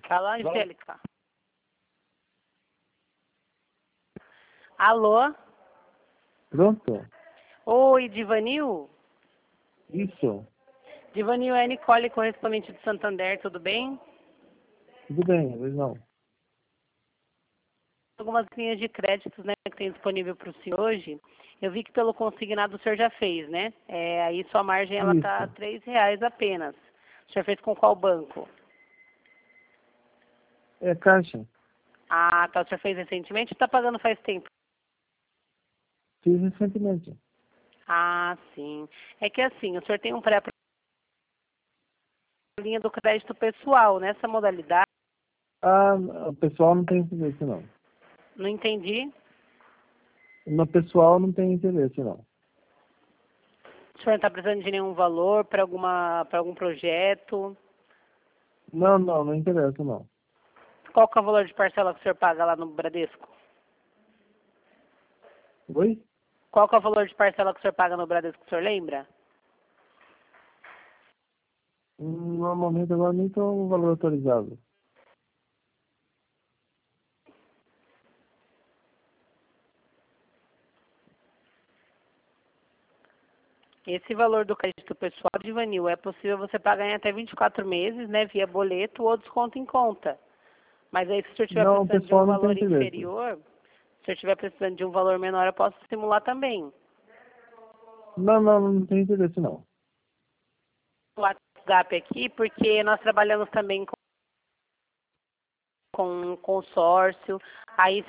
Fala, Angélica. Alô? Pronto? Oi, Divanil? Isso. Divanil, é a Nicole, correspondente de Santander, tudo bem? Tudo bem, não. Algumas linhas de créditos, né, que tem disponível para o senhor hoje. Eu vi que pelo consignado o senhor já fez, né? Aí sua margem ela tá Isso. R$3 apenas. O senhor fez com qual banco? É caixa. Ah, tá. O senhor fez recentemente ou está pagando faz tempo? Fiz recentemente. Ah, sim. É que assim, o senhor tem um pré linha do crédito pessoal. Nessa modalidade, Ah, o pessoal não tem interesse, não. não entendi. No pessoal não tem interesse, não. O senhor não está precisando de nenhum valor para algum projeto? Não interessa, não. Qual que é o valor de parcela que o senhor paga lá no Bradesco? Oi? Qual que é o valor de parcela que o senhor paga no Bradesco, o senhor lembra? Normalmente agora nem estou valor autorizado. Esse valor do crédito pessoal de Vanil é possível você pagar em até 24 meses, né, via boleto ou desconto em conta. Mas aí se o senhor estiver Não, o precisando de um pessoal não tem valor interesse. inferior, se o senhor estiver precisando de um valor menor, eu posso simular também. Não tem interesse, não. O WhatsApp aqui, porque nós trabalhamos também com consórcio. Aí